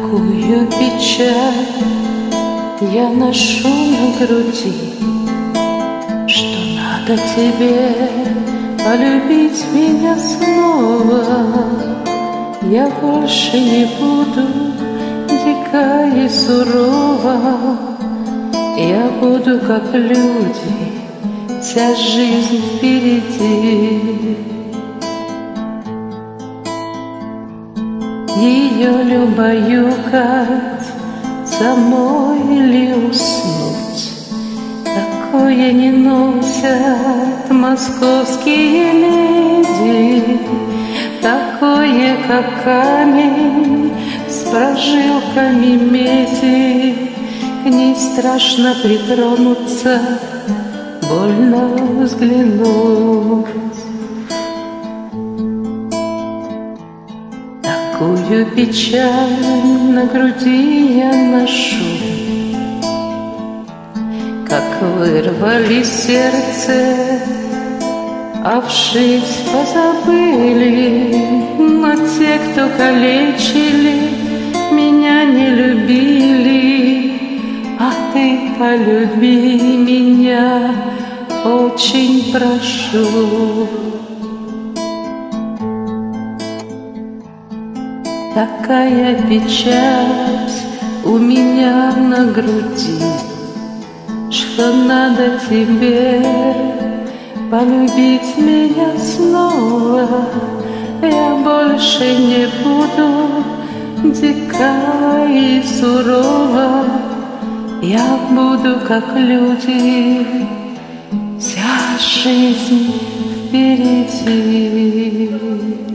Такую печаль я ношу на груди, что надо тебе полюбить меня снова. Я больше не буду дика и сурова, я буду как люди, вся жизнь впереди. Ее любоюкать, самой ли уснуть? Такое не носят московские леди, такое, как камень с прожилками меди. К ней страшно притронуться, больно взглянуть. Такую печаль на груди я ношу, как вырвали сердце, а вшить позабыли. Но те, кто калечили, меня не любили. А ты полюби меня, очень прошу. Такая печаль у меня на груди, что надо тебе полюбить меня снова. Я больше не буду дика и сурова, я буду как люди, вся жизнь впереди.